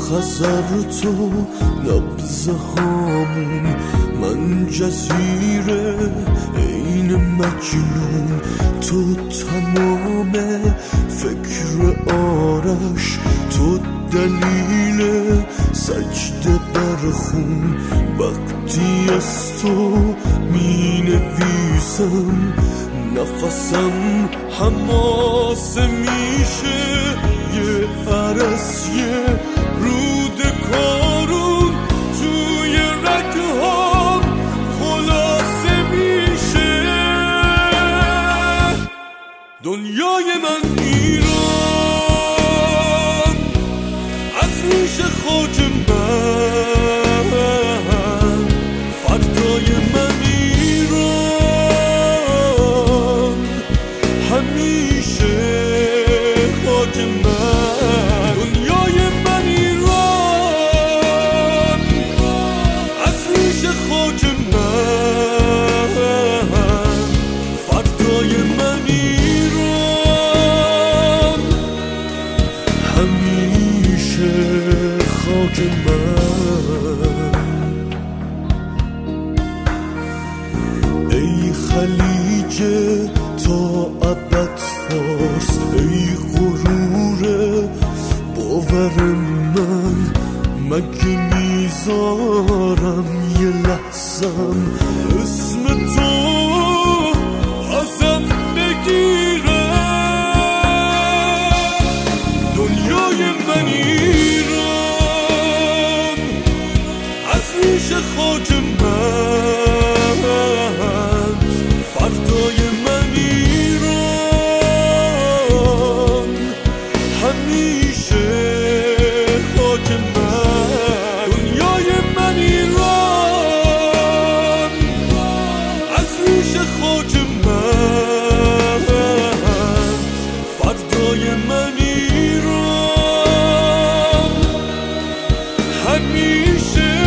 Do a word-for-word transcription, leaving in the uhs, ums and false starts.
خزر تو نبضه هامون، من جزیره این مجنون، تو تمام فکر آرش، تو دلیل سجده بر خون. وقتی از تو می نویسم نفسم حماسه میشه، یه عرس یه رود کارون توی رگهام خلاصه میشه. دنیای من ایران، از ریش خاک من، فردای من ایران، همیشه خاک من. دنیای من ایران، از ریش خاک من، فردای من ایران، همیشه خاک من. ای خلیج تا ابد فارس، ای غرور باور من، مگه میذارم یه لحظم اسم تو ازم بگیره. دنیای من ایران، از ریش خاک من، فردای من ایران، همیشه خاک من. دنیای من ایران، از ریش خاک من، فردای من ایران، همیشه